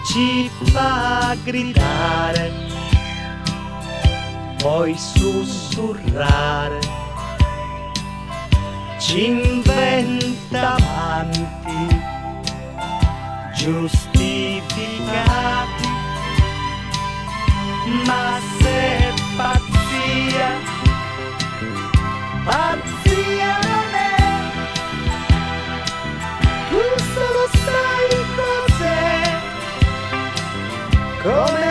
ci fa gridare, poi sussurrare, ci inventa amanti giustificati, ma se pazzia, pazzia non è, tu solo sai cos'è, come